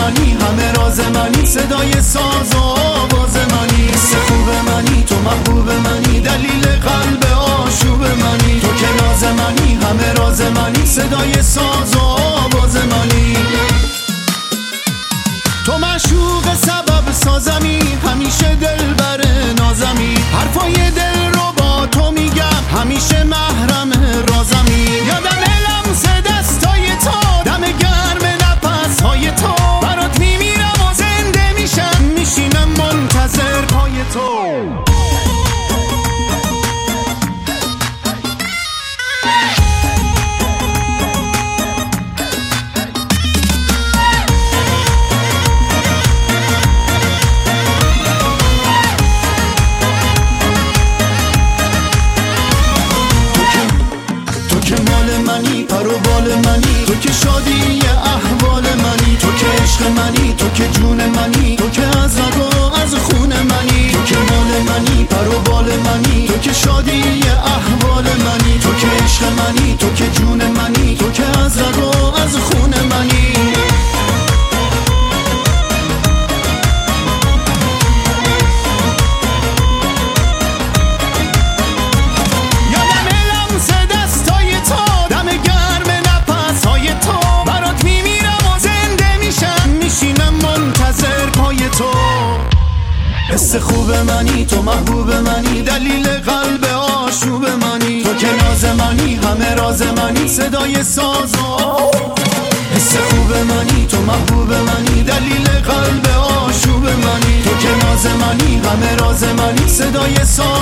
منی، همه راز منی، صدای ساز و آواز منی. حس خوب منی، تو محبوب منی، دلیل قلب آشوب منی. تو که ناز منی، همه راز منی، صدای ساز و آواز منی. تو معشوق سبب سازمی، همیشه دلبر نازمی. حرفای دل رو با تو میگم، همیشه محرم رازمی. یادم لمس دستای تو، دم گرم نفسهای تو. برات میمیرم و زنده میشم، میشینم منتظر پای تو. پر و بال منی، تو که شادی احوال منی. تو که عشق منی، تو که جون منی، تو که از رگ و از خون منی. تو که مال منی، پر و بال منی، تو که شادی احوال منی. تو که عشق منی، تو که جون منی، تو که از رگ و از خون منی. حس خوب منی، تو محبوب منی، دلیل قلب آشوب منی. تو که ناز منی، همه راز منی، صدای ساز و حس خوب منی، تو محبوب منی، دلیل قلب آشوب منی. تو که ناز منی، همه راز منی، صدای ساز